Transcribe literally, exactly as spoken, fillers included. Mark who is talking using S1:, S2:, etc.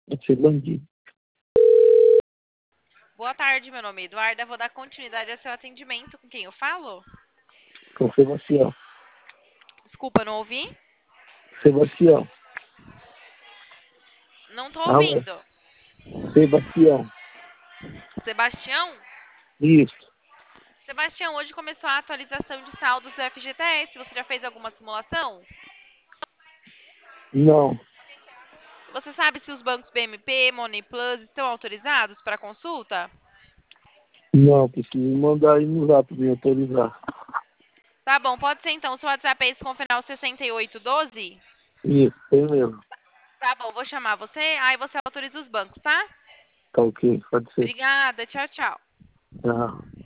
S1: Pode ser bandido.
S2: Boa tarde, meu nome é Eduarda. Vou dar continuidade ao seu atendimento. Com quem eu falo?
S1: Com Sebastião.
S2: Desculpa, não ouvi?
S1: Sebastião.
S2: Não tô
S1: Alô?
S2: ouvindo.
S1: Sebastião.
S2: Sebastião?
S1: Isso.
S2: Sebastião, hoje começou a atualização de saldos do F G T S. Você já fez alguma simulação?
S1: Não.
S2: Você sabe se os bancos B M P, Money Plus estão autorizados para consulta?
S1: Não, preciso mandar aí no zap me autorizar.
S2: Tá bom, pode ser então. Seu WhatsApp é esse com o final sessenta e oito doze?
S1: Isso, tem mesmo.
S2: Tá bom, vou chamar você. Aí você autoriza os bancos, tá?
S1: Tá ok, pode ser.
S2: Obrigada. Tchau, tchau.
S1: Tchau.